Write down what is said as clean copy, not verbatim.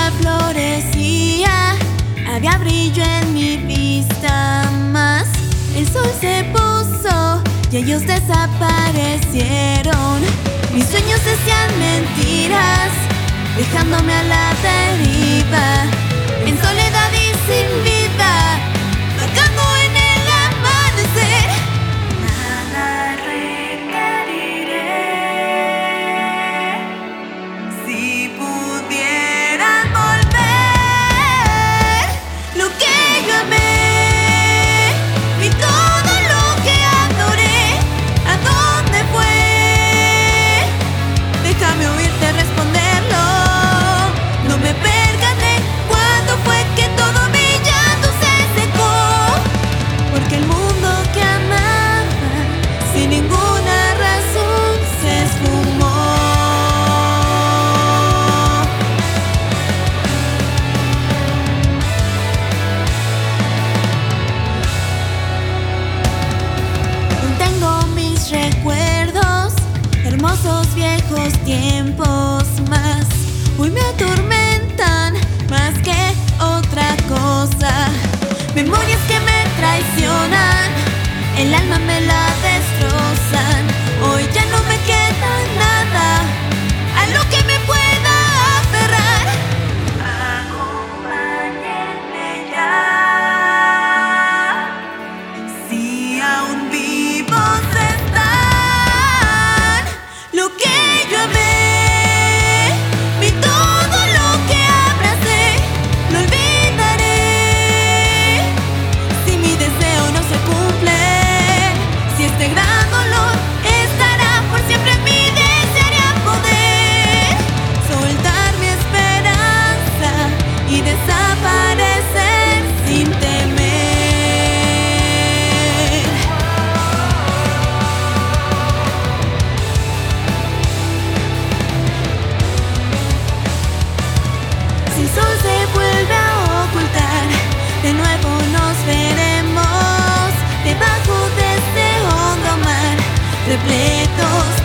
florecía, había brillo en mi vista, mas el sol se puso y ellos desaparecieron. Mis sueños decían mentiras, dejándome a la deriva, en soledad y sin vida, vagando en el amanecer. Nada requeriré si pudieran volver. Lo que yo amé y todo lo que adoré, ¿a dónde fue? Déjame oírte responderlo. No me percaté cuando fue que todo mi llanto se secó, porque el mundo que amaba sin ninguna razón se esfumó. Tengo mis recuerdos, hermosos viejos tiempos, mas hoy me atormentan más que otra cosa. Memorias que me traicionan, el alma me la destrozan. Hoy ya no me queda nada a lo que me pueda aferrar. Acompáñenme ya, si aún vivos están. Lo que yo amé y todo lo que abracé, lo olvidaré si mi deseo no se cumple. Si este gran dolor estará por siempre en mí, desearía poder soltar mi esperanza y desaparecer sin temer. Si el sol se vuelve a ocultar, de nuevo nos veremos debajo de este hondo mar, repletos